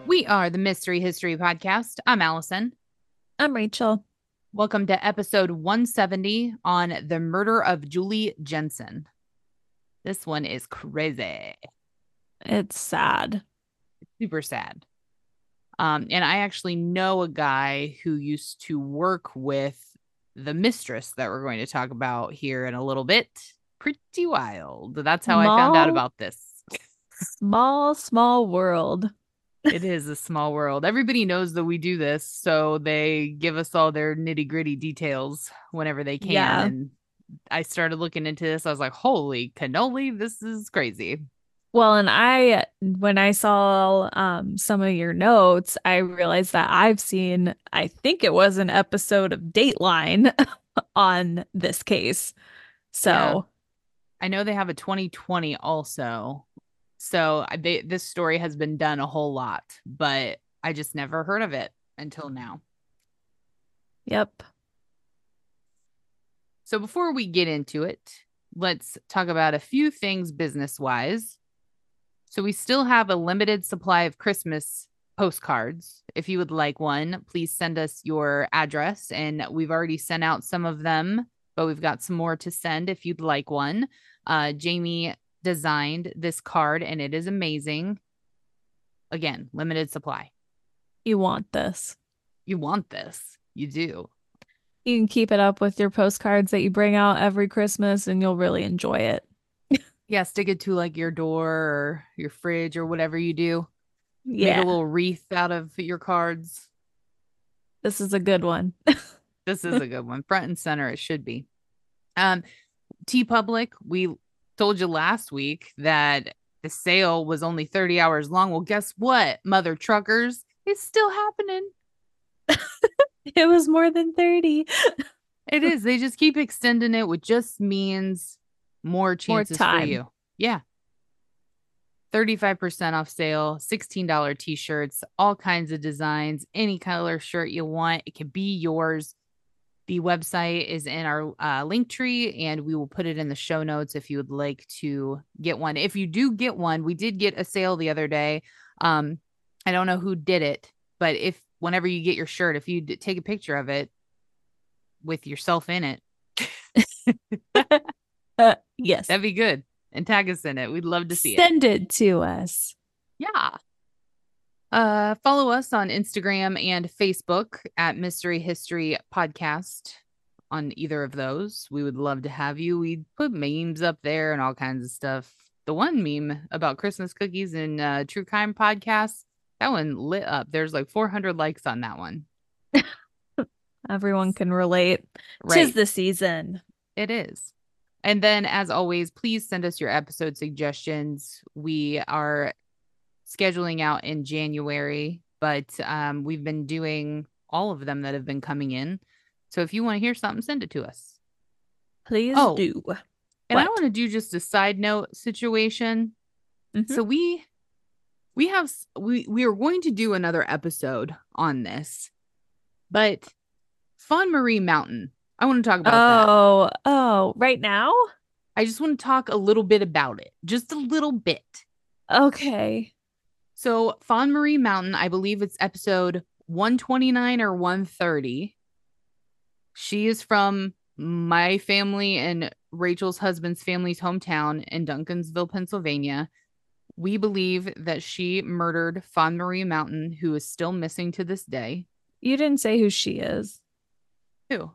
We are the Mystery History Podcast. I'm Allison. I'm Rachel. Welcome to episode 170 on the murder of Julie Jensen. This one is crazy. It's sad. Super sad. And I actually know a guy who used to work with the mistress that we're going to talk about here in a little bit. Pretty wild. That's how I found out Small, about this. small world. It is a small world. Everybody knows that we do this, so they give us all their nitty gritty details whenever they can. Yeah. And I started looking into this. I was like, holy cannoli, this is crazy. Well, when I saw some of your notes, I realized that I think it was an episode of Dateline on this case. Yeah. So, I know they have a 2020 also. So this story has been done a whole lot, but I just never heard of it until now. yep. So before we get into it, let's talk about a few things business wise. So we still have a limited supply of Christmas postcards. If you would like one, please send us your address. And we've already sent out some of them, but we've got some more to send if you'd like one. Jamie designed this card and it is amazing. Again, limited supply. You want this. You want this. You do. You can keep it up with your postcards that you bring out every Christmas and you'll really enjoy it. Yeah, stick it to like your door or your fridge or whatever you do. Make a Yeah. little wreath out of your cards. This is a good one. This is a good one. Front and center, it should be. T Public, we told you last week that the sale was only 30 hours long. Well, guess what, mother truckers? It's still happening. It was more than 30. It is. They just keep extending it, which just means more More chances for time. you. Yeah. 35% off sale, $16 t-shirts, all kinds of designs, any color shirt you want. It can be yours. The website is in our link tree, and we will put it in the show notes if you would like to get one. If you do get one, we did get a sale the other day. I don't know who did it, but if whenever you get your shirt, if you take a picture of it with yourself in it, Yes. that'd be good. And tag us in it. We'd love to see it. Send it to us. Yeah. Follow us on Instagram and Facebook at Mystery History Podcast on either of those. We would love to have you. We put memes up there and all kinds of stuff. The one meme about Christmas cookies and True Crime podcasts, that one lit up. There's like 400 likes on that one. Everyone can relate. Right. 'Tis the season. It is. And then, as always, please send us your episode suggestions. We are scheduling out in January, but we've been doing all of them that have been coming in. So if you want to hear something, send it to us. Please do. And I What? want to do just a side note situation. Mhm. So we are going to do another episode on this, but Fawn Marie Mountain. I want to talk about that. Oh, right now? I just want to talk a little bit about it, just a little bit. Okay. So Fawn Marie Mountain, I believe it's episode 129 or 130. She is from my family and Rachel's husband's family's hometown in Duncansville, Pennsylvania. We believe that she murdered Fawn Marie Mountain, who is still missing to this day. You didn't say who she is. Who?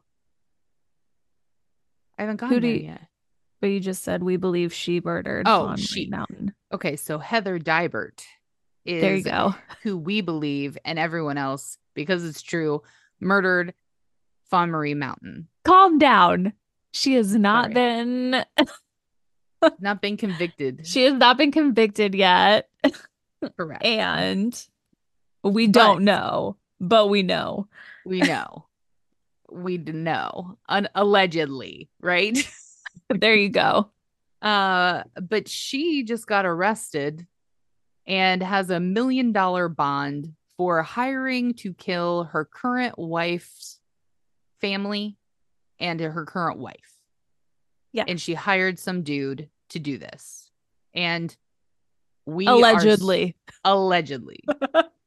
I haven't Who gotten do there you, yet. but you just said we believe she murdered Oh, Fawn she. Mountain. Okay, so Heather Dybert There you is go. who we believe, and everyone else, because it's true, murdered Fawn Marie Mountain. Calm down. She has not Sorry. been Not been convicted. she has not been convicted yet. Correct. And we don't know, but we know. We know. We know. Allegedly, right? There you go. But she just got arrested and has $1 million bond for hiring to kill her current wife's family and her current wife. Yeah. And she hired some dude to do this. And we allegedly. Allegedly.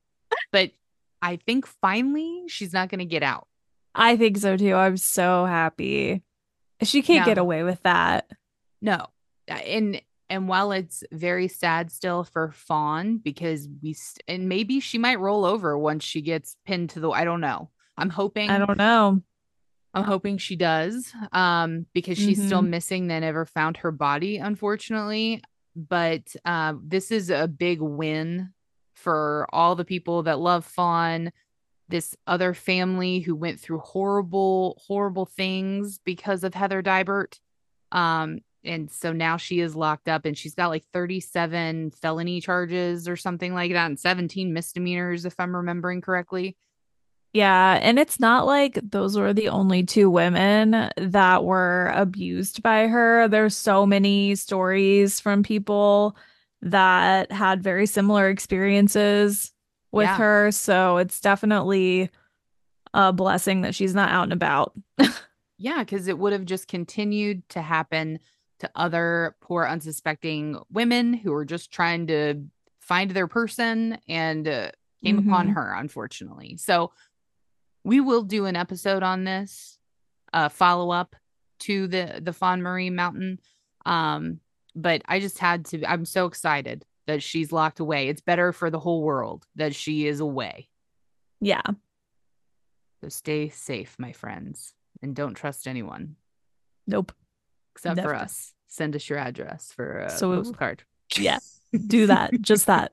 But I think finally she's not going to get out. I think so too. I'm so happy. She can't get Now, away with that. no. And while it's very sad still for Fawn because and maybe she might roll over once she gets pinned to the I don't know. I'm I hoping don't know. I'm hoping she does because she's still Hmm. missing. They never found her body, unfortunately. But this is a big win for all the people that love Fawn, this other family who went through horrible, horrible things because of Heather Dybert. And so now she is locked up and she's got like 37 felony charges or something like that and 17 misdemeanors, if I'm remembering correctly. Yeah, and it's not like those were the only two women that were abused by her. There's so many stories from people that had very similar experiences with Yeah. her, so it's definitely a blessing that she's not out and about. Yeah, because it would have just continued to happen to other poor, unsuspecting women who were just trying to find their person and came upon Hmm. her, unfortunately. So we will do an episode on this, follow up to the Fawn Marie Mountain. Um, but I just had to. I'm so excited that she's locked away. It's better for the whole world that she is away. Yeah, So stay safe, my friends, and don't trust anyone. nope. Except for Never. us. Send us your address for a So, postcard. yeah, do that. Just that.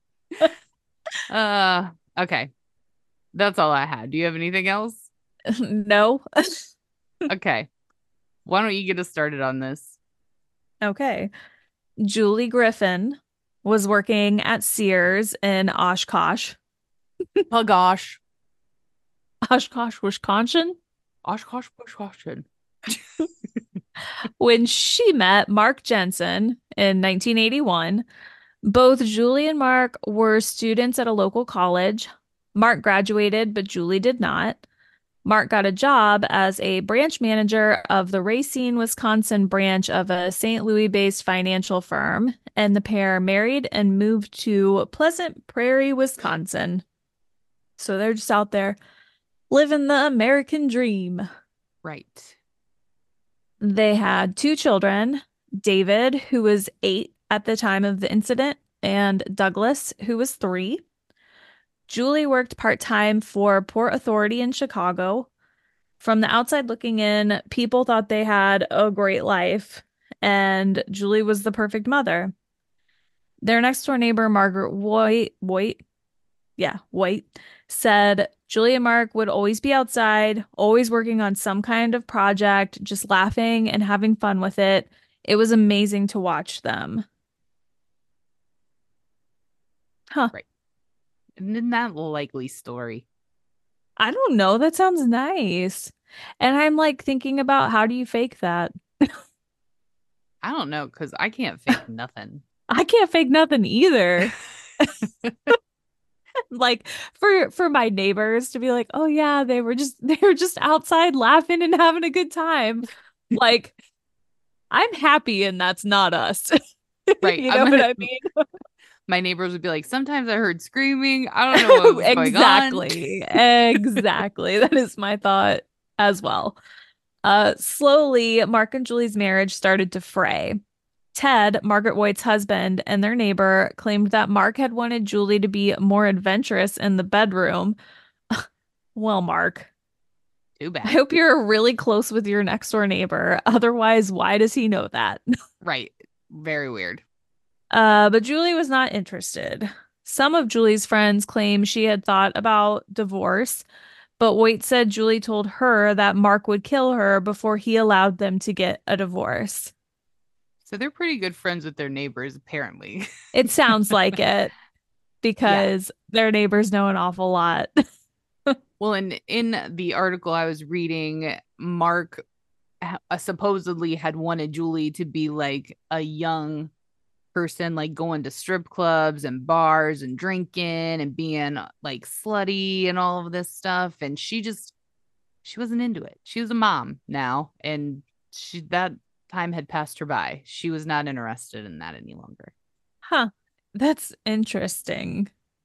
uh okay. That's all I had. Do you have anything else? No. Okay. Why don't you get us started on this? Okay. Julie Griffin was working at Sears in Oshkosh, Oh gosh. Oshkosh, Wisconsin, Oshkosh Wisconsin. when she met Mark Jensen in 1981. Both Julie and Mark were students at a local college. Mark graduated, but Julie did not. Mark got a job as a branch manager of the Racine, Wisconsin branch of a St. Louis-based financial firm, and the pair married and moved to Pleasant Prairie, Wisconsin. So they're just out there living the American dream. Right. They had two children, David, who was 8 at the time of the incident, and Douglas, who was 3. Julie worked part-time for Port Authority in Chicago. From the outside looking in, people thought they had a great life, and Julie was the perfect mother. Their next door neighbor, Margaret White, said Julie and Mark would always be outside, always working on some kind of project, just laughing and having fun with it. It was amazing to watch them. Huh. Right. Isn't that a likely story? I don't know. That sounds nice. And I'm like thinking about how do you fake that? I don't know, because I can't fake nothing. I can't fake nothing either. Like for my neighbors to be like, "Oh yeah, they were just outside laughing and having a good time." Like I'm happy and that's not us. Right. You know what I mean? My neighbors would be like, sometimes I heard screaming. I don't know what was going on. Exactly. Exactly. That is my thought as well. Slowly, Mark and Julie's marriage started to fray. Ted, Margaret White's husband, and their neighbor claimed that Mark had wanted Julie to be more adventurous in the bedroom. Well, Mark, Too I bad. hope you're really close with your next door neighbor. Otherwise, why does he know that? Right. Very weird. But Julie was not interested. Some of Julie's friends claim she had thought about divorce, but White said Julie told her that Mark would kill her before he allowed them to get a divorce. So they're pretty good friends with their neighbors, apparently. It sounds like it Yeah. because their neighbors know an awful lot. Well, in the article I was reading, Mark supposedly had wanted Julie to be like a young person, like going to strip clubs and bars and drinking and being like slutty and all of this stuff. And she wasn't into it. She was a mom now, and that time had passed her by. She was not interested in that any longer. Huh. That's interesting.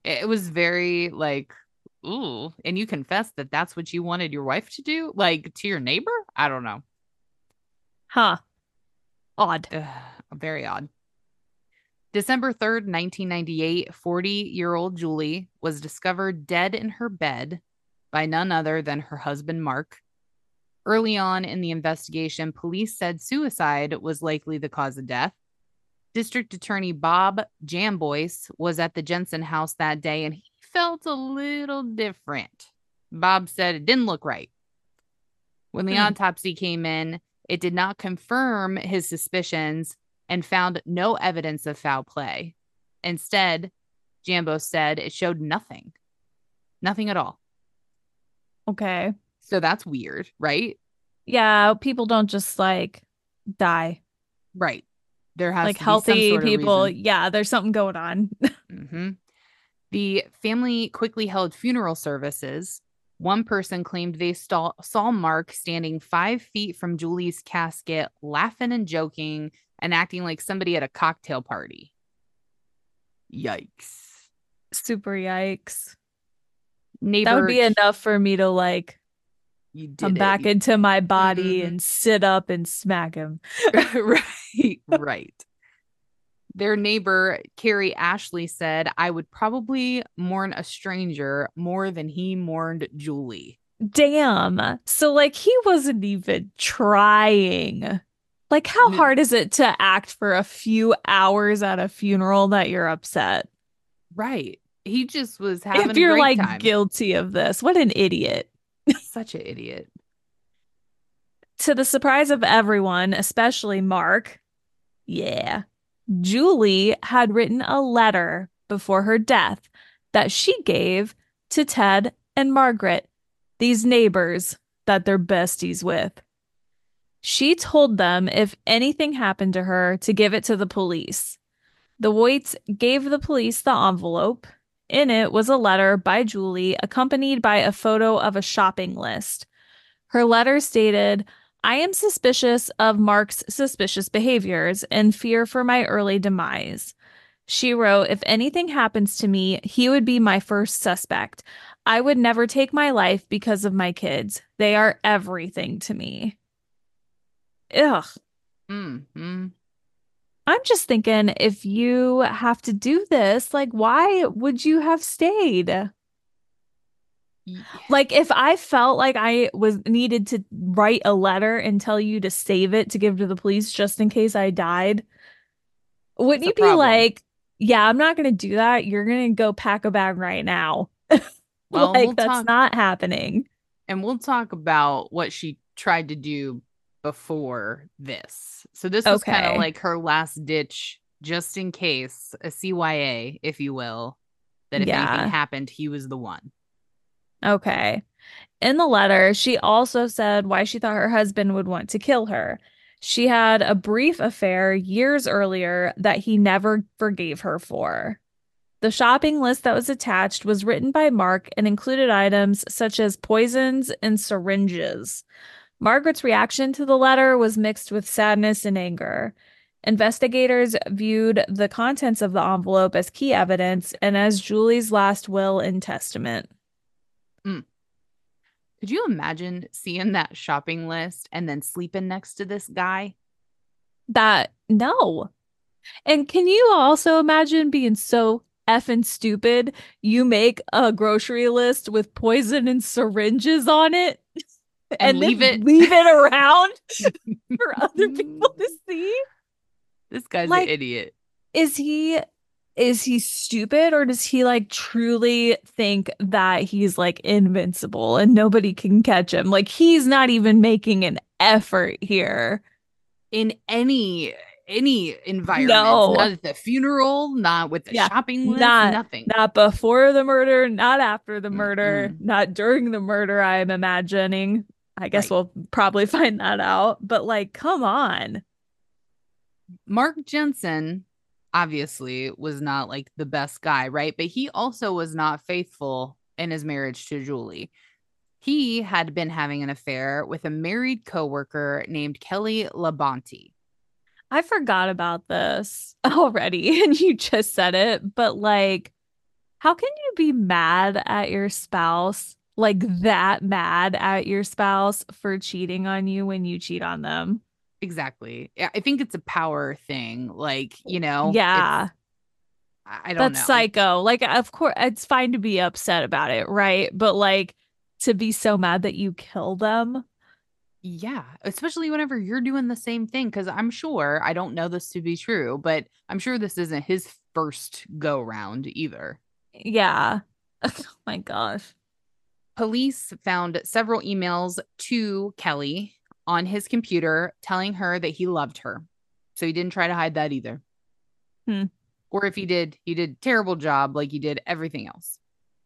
It was very like, ooh, and you confessed that that's what you wanted your wife to do, like to your neighbor? I don't know. Huh. Odd. Ugh, very odd. December 3rd, 1998, 40-year-old Julie was discovered dead in her bed by none other than her husband, Mark. Early on in the investigation, police said suicide was likely the cause of death. District Attorney Bob Jamboyce was at the Jensen house that day and he felt a little different. Bob said it didn't look right. When the Hmm. autopsy came in, it did not confirm his suspicions and found no evidence of foul play. Instead, Jambo said it showed nothing, nothing at all. Okay. So that's weird, right? Yeah, people don't just like die. Right. There has Like to be some healthy sort of people, reason. yeah, there's something going on. Mm-hmm. The family quickly held funeral services. One person claimed they saw Mark standing 5 feet from Julie's casket, laughing and joking and acting like somebody at a cocktail party. Yikes. Super yikes. That would Neighbor, be enough for me to like you come did back it. into my body Mhm. and sit up and smack him. Right, right. Their neighbor, Carrie Ashley, said, I would probably mourn a stranger more than he mourned Julie. Damn. So like he wasn't even trying. Like how hard is it to act for a few hours at a funeral that you're upset? Right. He just was If having a you're great like time. guilty of this, what an idiot. Such an idiot. To the surprise of everyone, especially Mark, yeah, Julie had written a letter before her death that she gave to Ted and Margaret, these neighbors that they're besties with. She told them if anything happened to her to give it to the police. The Voights gave the police the envelope. In it was a letter by Julie, accompanied by a photo of a shopping list. Her letter stated, I am suspicious of Mark's suspicious behaviors and fear for my early demise. She wrote, if anything happens to me, he would be my first suspect. I would never take my life because of my kids. They are everything to me. Ugh. Mm-hmm. I'm just thinking if you have to do this, like, why would you have stayed? Like, if I felt like I was needed to write a letter and tell you to save it to give to the police just in case I died, wouldn't That's a you be problem. like, yeah, I'm not going to do that. You're going to go pack a bag right now. Well, Like, that's not happening. we'll talk about what she tried to do before this. So this was kind of Okay. like her last ditch, just in case, a CYA, if you will, that if anything Yeah. happened, he was the one. Okay. In the letter, she also said why she thought her husband would want to kill her. She had a brief affair years earlier that he never forgave her for. The shopping list that was attached was written by Mark and included items such as poisons and syringes. Margaret's reaction to the letter was mixed with sadness and anger. Investigators viewed the contents of the envelope as key evidence and as Julie's last will and testament. Mm. Could you imagine seeing that shopping list and then sleeping next to this guy? That, no. And can you also imagine being so effing stupid? You make a grocery list with poison and syringes on it And and leave then it. leave it around for other people to see? This guy's an Like, idiot. is he stupid or does he like truly think that he's like invincible and nobody can catch him? Like he's not even making an effort here. In any environment, No. not at the funeral, not with the Yeah, shopping list, not nothing. not before the murder, not after the murder, Mm-mm. not during the murder, I'm imagining. I guess Right. we'll probably find that out, but like come on. Mark Jensen obviously was not like the best guy, right? But he also was not faithful in his marriage to Julie. He had been having an affair with a married coworker named Kelly Labonte. I forgot about this already and you just said it, but like How can you be mad at your spouse, like that mad at your spouse for cheating on you when you cheat on them? Exactly. Yeah, I think it's a power thing. Like, it's, Yeah, I don't that's know. psycho. Like, of course, it's fine to be upset about it, right? But like to be so mad that you kill them. Yeah, especially whenever you're doing the same thing. Because I'm sure, I don't know this to be true, but I'm sure this isn't his first go round either. Yeah. Oh my gosh. Police found several emails to Kelly on his computer telling her that he loved her. So he didn't try to hide that either. Hmm. Or if he did a terrible job like he did everything else.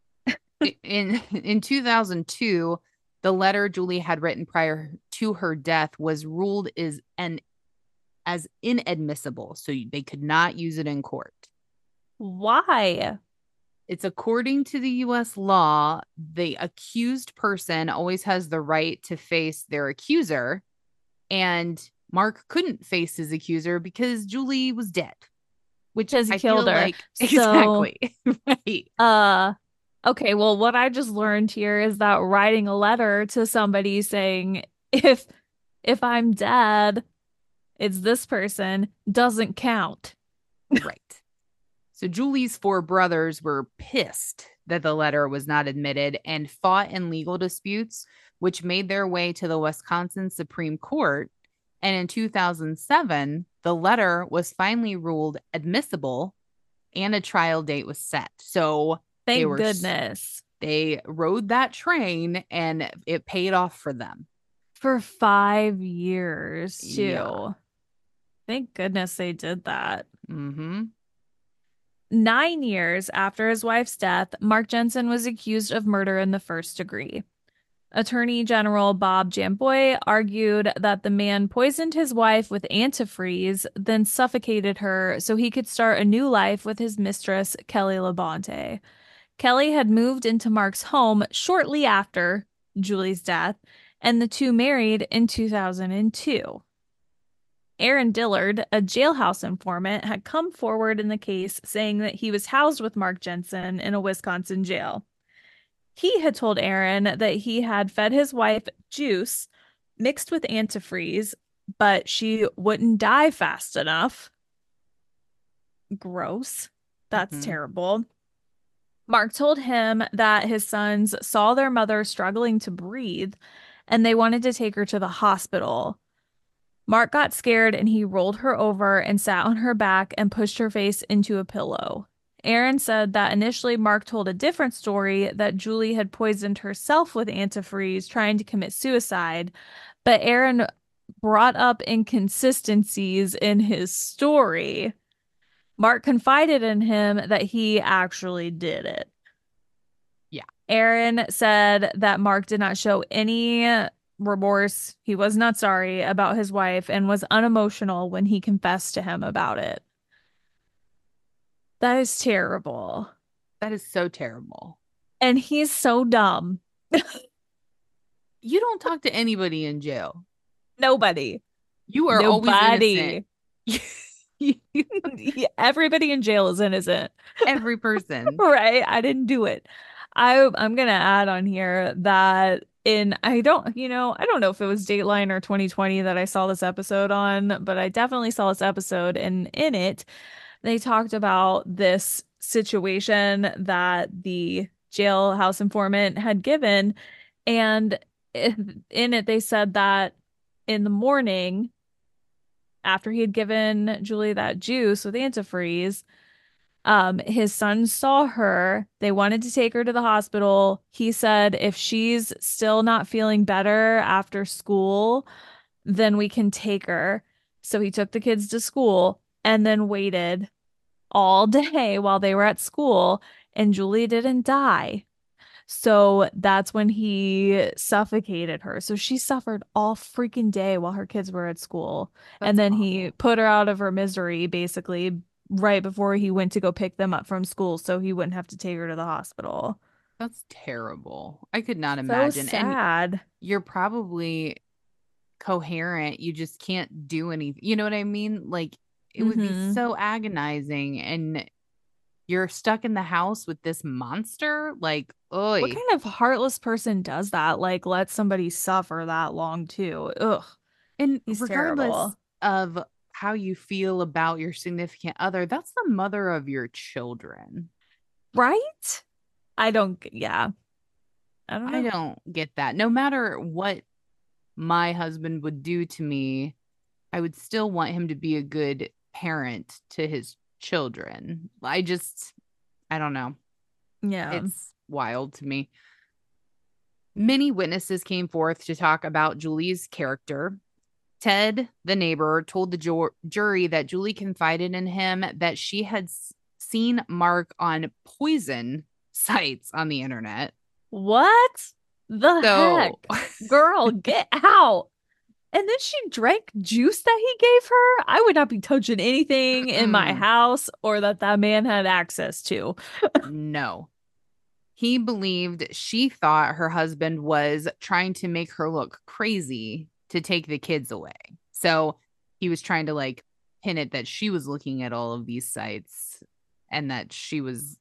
In 2002, the letter Julie had written prior to her death was ruled as inadmissible, so they could not use it in court. Why? It's according to the US law, the accused person always has the right to face their accuser, and Mark couldn't face his accuser because Julie was dead, which Because he I killed feel her. like So, exactly right. uh, okay, well, what I just learned here is that writing a letter to somebody saying, if I'm dead, it's this person doesn't count. Right. So Julie's four brothers were pissed that the letter was not admitted and fought in legal disputes, which made their way to the Wisconsin Supreme Court. And in 2007, the letter was finally ruled admissible and a trial date was set. So they Thank were goodness. they rode that train and it paid off for them. For 5 years, Yeah. too. Thank goodness they did that. Mm-hmm. 9 years after his wife's death, Mark Jensen was accused of murder in the first degree. Attorney General Bob Jamboy argued that the man poisoned his wife with antifreeze, then suffocated her so he could start a new life with his mistress, Kelly Labonte. Kelly had moved into Mark's home shortly after Julie's death, and the two married in 2002. Aaron Dillard, a jailhouse informant, had come forward in the case saying that he was housed with Mark Jensen in a Wisconsin jail. He had told Aaron that he had fed his wife juice mixed with antifreeze, but she wouldn't die fast enough. Gross. That's Mm-hmm. terrible. Mark told him that his sons saw their mother struggling to breathe and they wanted to take her to the hospital. Mark got scared and he rolled her over and sat on her back and pushed her face into a pillow. Aaron said that initially Mark told a different story that Julie had poisoned herself with antifreeze trying to commit suicide, but Aaron brought up inconsistencies in his story. Mark confided in him that he actually did it. Yeah. Aaron said that Mark did not show any remorse. He was not sorry about his wife and was unemotional when he confessed to him about it. That is terrible. That is so terrible. And he's so dumb. You don't talk to anybody in jail. Nobody. You are always innocent. Nobody. Everybody in jail is innocent. Every person. Right? I didn't do it. I'm gonna add on here that I don't know if it was Dateline or 2020 that I saw this episode on, but I definitely saw this episode and in it they talked about this situation that the jailhouse informant had given, and in it they said that in the morning after he had given Julie that juice with antifreeze, his son saw her. They wanted to take her to the hospital. He said, if she's still not feeling better after school, then we can take her. So he took the kids to school and then waited all day while they were at school, and Julie didn't die. So that's when he suffocated her. So she suffered all freaking day while her kids were at school. And That's then he awful. put her out of her misery basically right before he went to go pick them up from school so he wouldn't have to take her to the hospital. That's terrible. I could not So imagine. And sad. you're probably coherent. You just can't do anything. You know what I mean? Like it would be Mm-hmm. so agonizing. And You're stuck in the house with this monster? Like, What oi. kind of heartless person does that? Like, let somebody suffer that long too. Ugh, And he's regardless terrible. of how you feel about your significant other, that's the mother of your children. Right? Yeah, I don't I know. don't get that. No matter what my husband would do to me, I would still want him to be a good parent to his children. I don't know. Yeah. It's wild to me. Many witnesses came forth to talk about Julie's character. Ted, the neighbor, told the jury that Julie confided in him that she had seen Mark on poison sites on the internet. What the heck? So, Girl, get out. And then she drank juice that he gave her. I would not be touching anything in my house or that man had access to. no. He believed she thought her husband was trying to make her look crazy to take the kids away. So he was trying to like pin it that she was looking at all of these sites and that she was,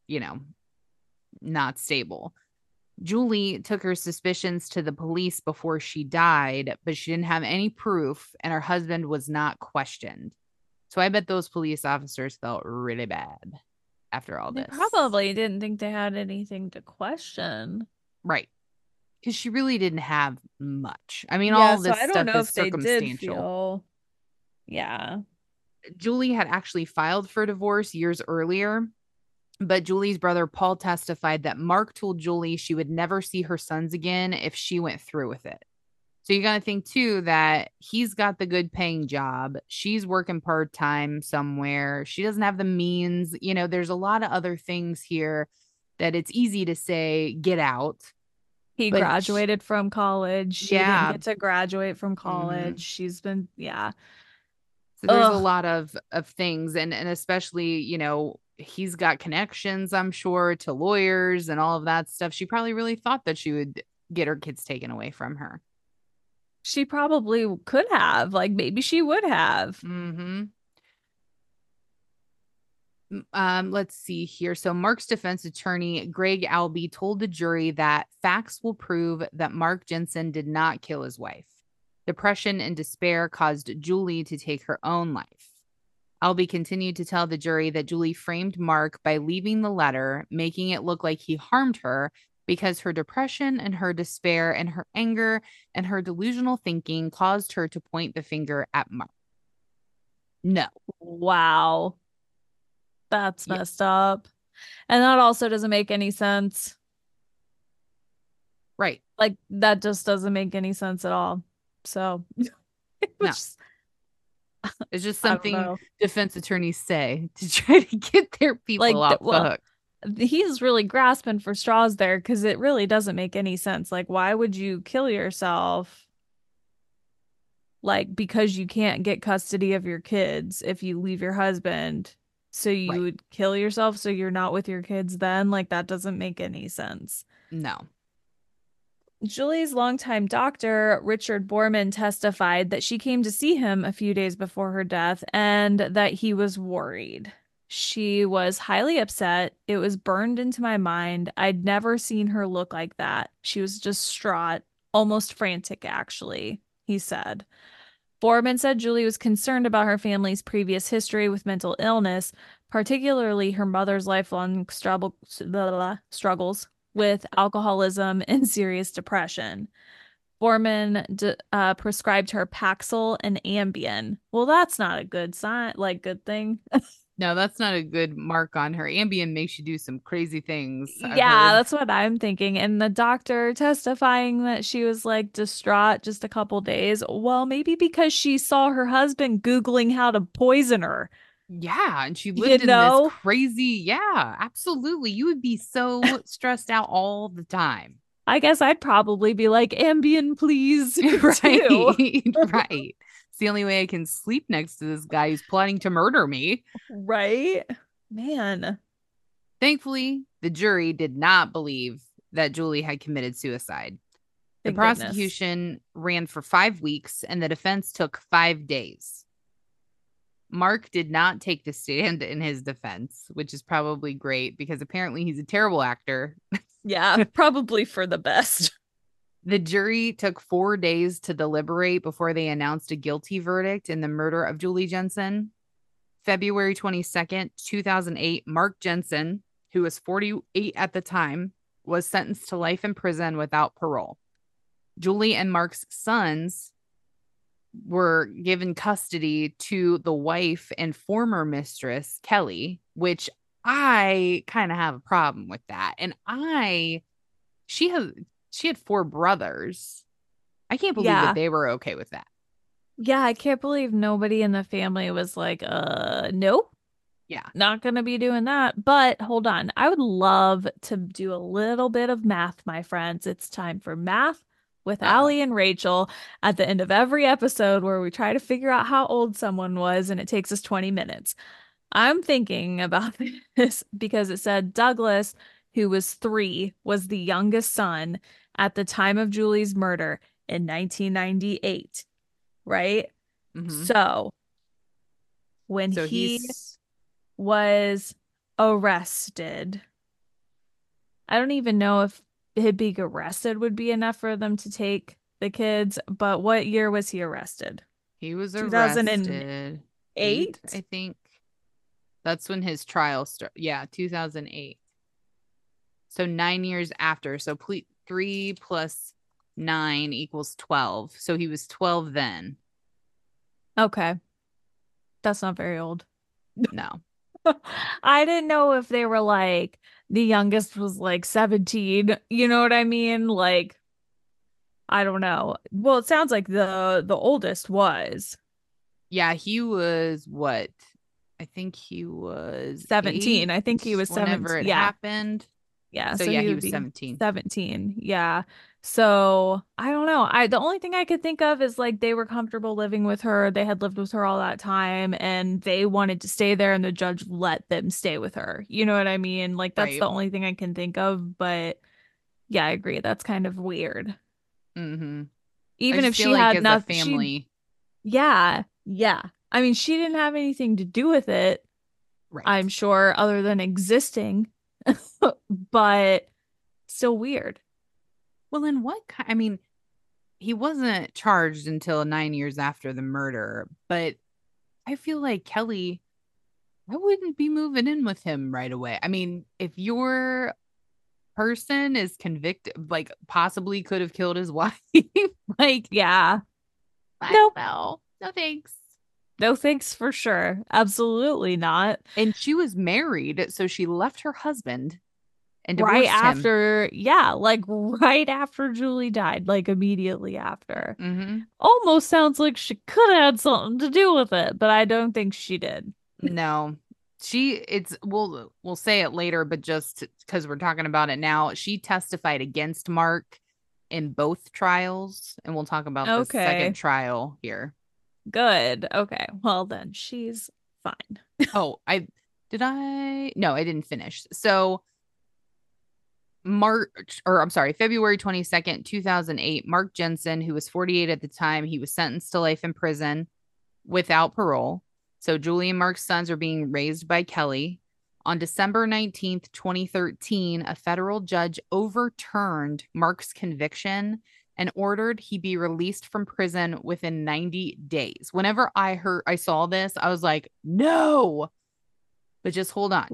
not stable. Julie took her suspicions to the police before she died, but she didn't have any proof and her husband was not questioned. So I bet those police officers felt really bad after all They this. probably didn't think they had anything to question. Right. Because she really didn't have much. I mean, Yeah, all so this I don't stuff know is if they did circumstantial. feel, yeah. Julie had actually filed for divorce years earlier, but Julie's brother Paul testified that Mark told Julie she would never see her sons again if she went through with it. So you got to think too that he's got the good paying job. She's working part time somewhere. She doesn't have the means. There's a lot of other things here that it's easy to say, get out. He But graduated from college. She didn't yeah. get to graduate from Mm-hmm. college. She's been, yeah. So there's a Ugh. lot of things and especially, he's got connections, I'm sure, to lawyers and all of that stuff. She probably really thought that she would get her kids taken away from her. She probably could have. Like, maybe she would have. Mhm. Let's see here. So Mark's defense attorney, Greg Albee, told the jury that facts will prove that Mark Jensen did not kill his wife. Depression and despair caused Julie to take her own life. Albee continued to tell the jury that Julie framed Mark by leaving the letter, making it look like he harmed her because her depression and her despair and her anger and her delusional thinking caused her to point the finger at Mark. No. Wow. That's Yeah, messed up. And that also doesn't make any sense. right. Like, that just doesn't make any sense at all. So, it No. was, It's just I don't something know. defense attorneys say to try to get their people Like, off the well, hook. he's really grasping for straws there because it really doesn't make any sense. Like, why would you kill yourself? Like, because you can't get custody of your kids if you leave your husband. So you Right. would kill yourself so you're not with your kids then? Like, that doesn't make any sense. No. Julie's longtime doctor, Richard Borman, testified that she came to see him a few days before her death and that he was worried. She was highly upset. It was burned into my mind. I'd never seen her look like that. She was distraught, almost frantic, actually, he said. Borman said Julie was concerned about her family's previous history with mental illness, particularly her mother's lifelong struggles with alcoholism and serious depression. Borman prescribed her Paxil and Ambien. Well, that's not a good sign, like good thing. No, that's not a good mark on her. Ambien makes you do some crazy things, I've Yeah, heard. that's what I'm thinking. And the doctor testifying that she was like distraught just a couple days. Well, maybe because she saw her husband Googling how to poison her. Yeah, and she You lived in this know? crazy, yeah, absolutely. You would be so stressed out all the time. I guess I'd probably be like, Ambien, please, too. Right. Right. It's the only way I can sleep next to this guy who's plotting to murder me. Right? Man, Thankfully, the jury did not believe that Julie had committed suicide. The thank goodness. prosecution ran for 5 weeks and the defense took 5 days. Mark did not take the stand in his defense, which is probably great because apparently he's a terrible actor. Yeah, probably for the best. The jury took 4 days to deliberate before they announced a guilty verdict in the murder of Julie Jensen. February 22nd, 2008, Mark Jensen, who was 48 at the time, was sentenced to life in prison without parole. Julie and Mark's sons were given custody to the wife and former mistress, Kelly, which I kind of have a problem with that. And she had four brothers. I can't believe that Yeah. they were okay with that. Yeah, I can't believe nobody in the family was like, nope, Yeah. not gonna be doing that. But hold on, I would love to do a little bit of math, my friends. It's time for math with Uh-oh. Allie and Rachel at the end of every episode where we try to figure out how old someone was, and it takes us 20 minutes. I'm thinking about this because it said Douglas, who was 3, was the youngest son at the time of Julie's murder in 1998, right? Mm-hmm. So when So he he's was arrested, I don't even know if being arrested would be enough for them to take the kids, but what year was he arrested? he was 2008? arrested 8, I think. That's when his trial started. Yeah, 2008. So 9 years after. So 3 plus 9 equals 12. So he was 12 then. Okay, that's not very old. No. I didn't know if they were like the youngest was like 17. You know what I mean? Like, I don't know. Well, it sounds like the oldest was Yeah, he was what? I think he was 17. 8 I think he was whenever 17. it Yeah. happened. Yeah, So so yeah, he he would was be 17. 17. Yeah. So, I don't know. The only thing I could think of is like they were comfortable living with her. They had lived with her all that time and they wanted to stay there and the judge let them stay with her. You know what I mean? Like that's Right. the only thing I can think of, but yeah, I agree. That's kind of weird. Mm-hmm. I Even if just feel she like had as a nothing, she, family, yeah, yeah. I mean, she didn't have anything to do with it, I'm right. sure, other than existing, but still weird. Well, then what kind? I mean, he wasn't charged until 9 years after the murder, but I feel like Kelly, I wouldn't be moving in with him right away. I mean, if your person is convicted, like possibly could have killed his wife, like, Yeah. I don't Nope. know. No thanks. No thanks for sure. Absolutely not. And she was married, so she left her husband and Right divorced him. after, yeah, like right after Julie died, like immediately after. Mm-hmm. Almost sounds like she could have had something to do with it, but I don't think she did. No, it's we'll say it later, but just because we're talking about it now, she testified against Mark in both trials, and we'll talk about the second Okay. trial here. Good. Okay. Well, then she's fine. Oh, no, I didn't finish. So March, or I'm sorry, February 22nd, 2008, Mark Jensen, who was 48 at the time, he was sentenced to life in prison without parole. So Julie and Mark's sons are being raised by Kelly. On December 19th, 2013, a federal judge overturned Mark's conviction and ordered he be released from prison within 90 days. Whenever I saw this, I was like, no, but just hold on.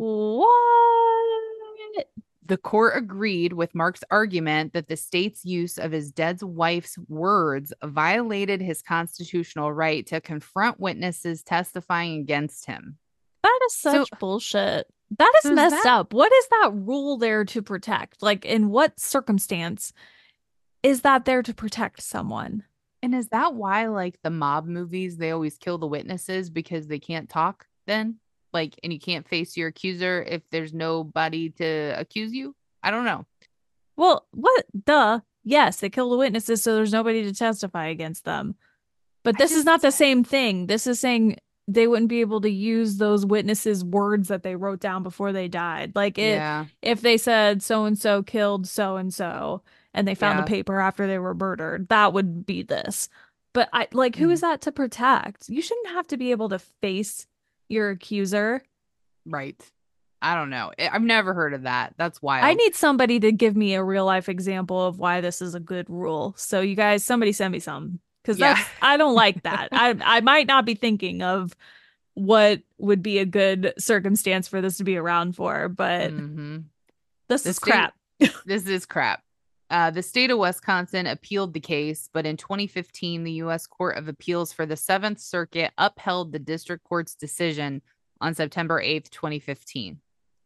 What? The court agreed with Mark's argument that the state's use of his dead wife's words violated his constitutional right to confront witnesses testifying against him. That is So, such bullshit. That so is is messed that, up. What is that rule there to protect? Like, in what circumstance is that there to protect someone? and is that why, like, the mob movies, they always kill the witnesses because they can't talk then? Like, and you can't face your accuser if there's nobody to accuse you? I don't know. Well, what? Duh. Yes, they kill the witnesses so there's nobody to testify against them. But I this is not just, the same thing. This is saying they wouldn't be able to use those witnesses' words that they wrote down before they died. Like it, yeah, if they said so and so killed so and so and they found the yeah. paper after they were murdered, that would be this. But I like, who is Mm, that to protect? You shouldn't have to be able to face your accuser. right. I don't know. I've never heard of that. That's I wild. need somebody to give me a real life example of why this is a good rule. So you guys, somebody send me some because Yeah. I don't like that. I might not be thinking of what would be a good circumstance for this to be around for, but hmm this The is state, crap. this is crap. The state of Wisconsin appealed the case, but in 2015, the U.S. Court of Appeals for the Seventh Circuit upheld the district court's decision on September 8th, 2015.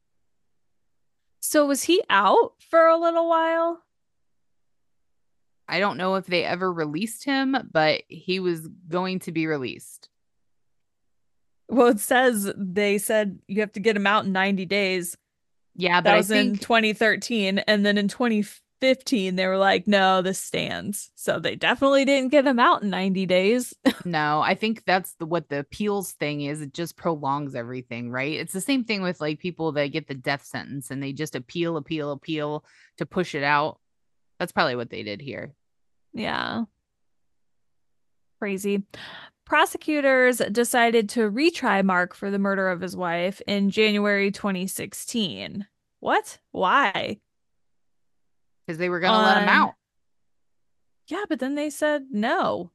So was he out for a little while? I don't know if they ever released him, but he was going to be released. Well, it says they said you have to get him out in 90 days. Yeah, but That I was in think 2013. And then in 2015, they were like, no, this stands. So they definitely didn't get him out in 90 days. no, I think that's what the appeals thing is. It just prolongs everything, right? It's the same thing with like people that get the death sentence and they just appeal to push it out. That's probably what they did here. Yeah, crazy. Prosecutors decided to retry Mark for the murder of his wife in January 2016. What? Why? Because they were going to let him On, out. yeah, but then they said no.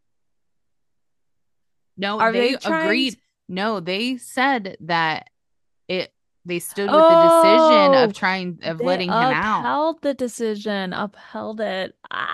No, Are they they trying to? agreed. No, they said that it they stood with the decision of Oh, trying of they letting him out. upheld the decision, upheld it.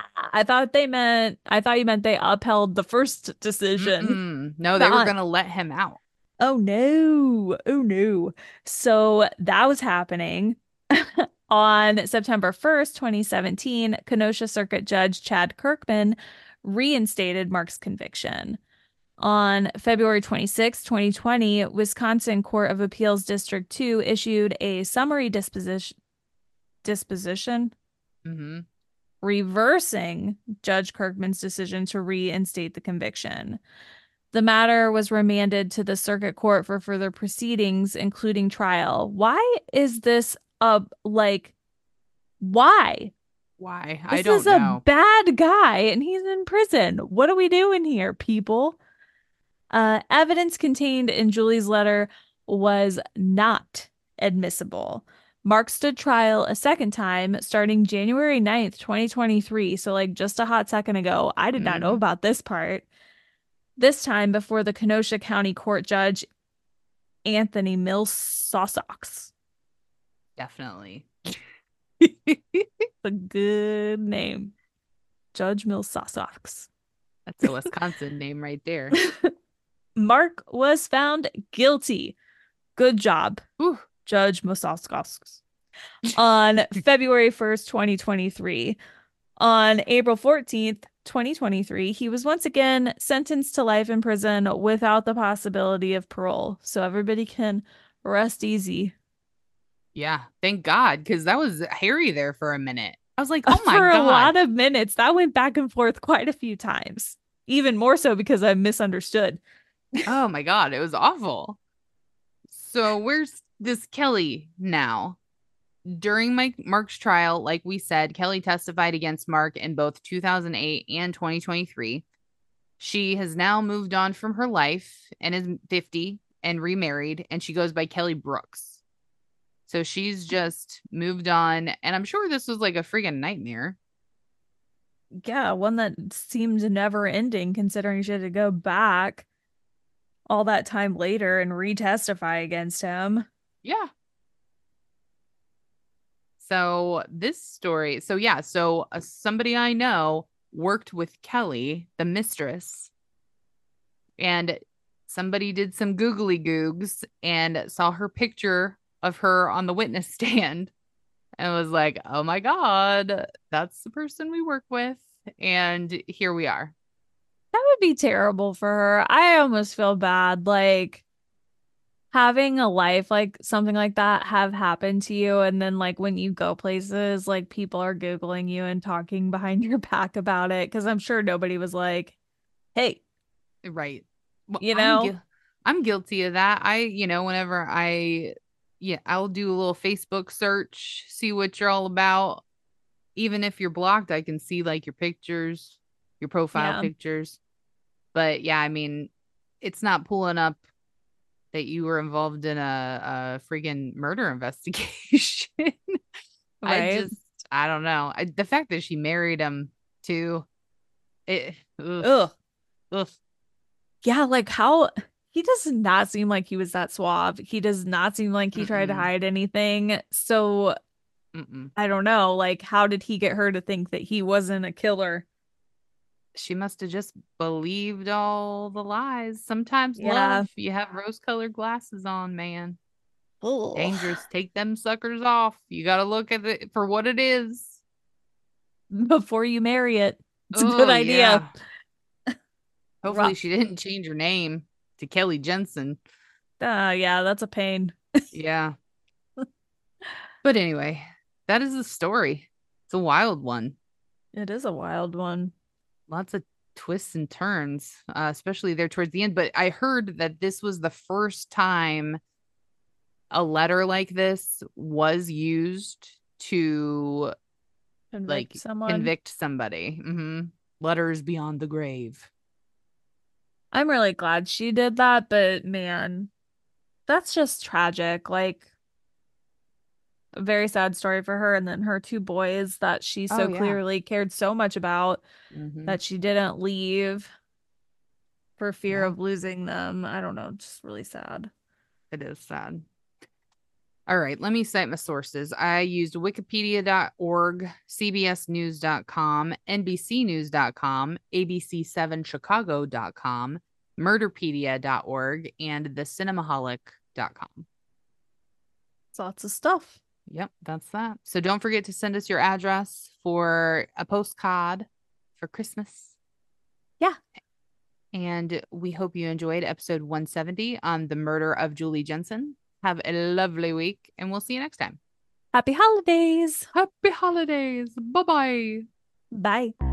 I thought you meant they upheld the first decision. Mm-mm. No, they were Not, going to let him out. oh no, oh no. So that was happening. On September 1st, 2017, Kenosha Circuit Judge Chad Kirkman reinstated Mark's conviction. On February 26, 2020, Wisconsin Court of Appeals District 2 issued a summary disposition Mm-hmm. reversing Judge Kirkman's decision to reinstate the conviction. The matter was remanded to the circuit court for further proceedings, including trial. Why is this why? Why? I This is don't a know. bad guy and he's in prison. What are we doing here, people? Evidence contained in Julie's letter was not admissible. Mark stood trial a second time starting January 9th, 2023. So, like, just a hot second ago. I did not know Mm, about this part. This time before the Kenosha County Court Judge Anthony Millsawsox. definitely. A good name. Judge Millsawsox. That's a Wisconsin name right there. Mark was found guilty. Good job, Whew. Judge Millsawsox. On February 1st, 2023. On April 14th, 2023, he was once again sentenced to life in prison without the possibility of parole. So everybody can rest easy. Yeah, thank God, because that was hairy there for a minute. I was like, oh my For a God. lot of minutes, that went back and forth quite a few times. Even more so because I misunderstood. Oh my God, it was awful. So where's this Kelly now? During Mark's trial, like we said, Kelly testified against Mark in both 2008 and 2023. She has now moved on from her life and is 50 and remarried, and she goes by Kelly Brooks. So she's just moved on, and I'm sure this was like a freaking nightmare. Yeah, one that seemed never ending considering she had to go back all that time later and retestify against him. Yeah. So this story, so yeah, so somebody I know worked with Kelly, the mistress, and somebody did some googly googs and saw her picture of her on the witness stand and was like, oh my God, that's the person we work with. And here we are. That would be terrible for her. I almost feel bad. Like, having a life like something like that have happened to you, and then like when you go places, like people are Googling you and talking behind your back about it. Cause I'm sure nobody was like, hey, Right. Well, you know, I'm guilty of that. Whenever yeah, I'll do a little Facebook search, see what you're all about. Even if you're blocked, I can see like your pictures, your profile yeah. pictures. But yeah, I mean, it's not pulling up that you were involved in a freaking murder investigation. I Right? just, I don't know. The fact that she married him too, it, Ugh. oof, oof. Yeah, like how he does not seem like he was that suave. He does not seem like he tried to Mm-mm, hide anything. So mm-mm. I don't know, like how did he get her to think that he wasn't a killer? She must have just believed all the lies. Sometimes love, Yeah. you have rose-colored glasses on, man. Ugh. Dangerous. Take them suckers off. You got to look at it for what it is. Before you marry it. It's a good Oh, idea. yeah. Hopefully, she Rough. didn't change her name to Kelly Jensen. Yeah, that's a pain. Yeah. But anyway, that is the story. It's a wild one. It is a wild one. Lots of twists and turns, especially there towards the end. But I heard that this was the first time a letter like this was used to Convict like someone. convict somebody. Letters beyond the grave. I'm really glad she did that, but man, that's just tragic. Like a very sad story for her and then her two boys that she Oh so yeah. clearly cared so much about hmm that she didn't leave for fear Yeah, of losing them. I don't know, just really sad. it is sad. All right, let me cite my sources. I used wikipedia.org, cbsnews.com, nbcnews.com, abc7chicago.com, murderpedia.org, and thecinemaholic.com. It's lots of stuff. Yep, that's that. So don't forget to send us your address for a postcard for Christmas. Yeah. And we hope you enjoyed episode 170 on the murder of Julie Jensen. Have a lovely week, and we'll see you next time. Happy holidays. Happy holidays. Bye bye. Bye.